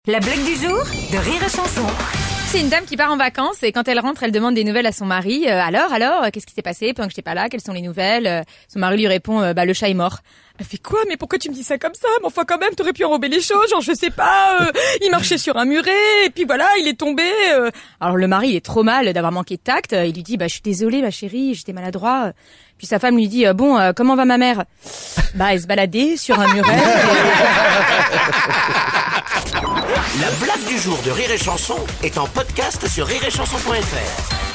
La blague du jour de Rire et Chanson. C'est une dame qui part en vacances et quand elle rentre, elle demande des nouvelles à son mari. Alors, qu'est-ce qui s'est passé pendant que j'étais pas là? Quelles sont les nouvelles? Son mari lui répond, le chat est mort. Elle fait quoi? Mais pourquoi tu me dis ça comme ça? Mais enfin quand même, t'aurais pu enrober les choses, genre je sais pas, il marchait sur un muret et puis voilà, il est tombé. Alors le mari, il est trop mal d'avoir manqué de tact. Il lui dit, je suis désolé ma chérie, j'étais maladroit. Puis sa femme lui dit, comment va ma mère? Elle se baladait sur un muret. La blague du jour de Rire et Chanson est en podcast sur rireetchanson.fr.